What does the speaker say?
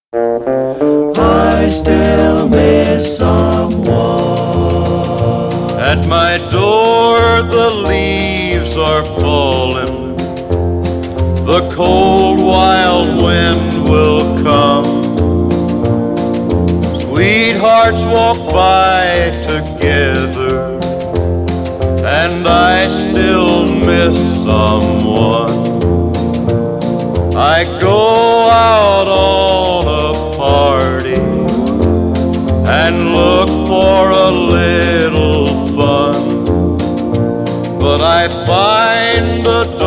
I still miss someone. At my door the leaves are falling. The cold wild wind will come. Sweethearts walk by together, and I still miss someone. I go out on a party and look for a little fun, but I find a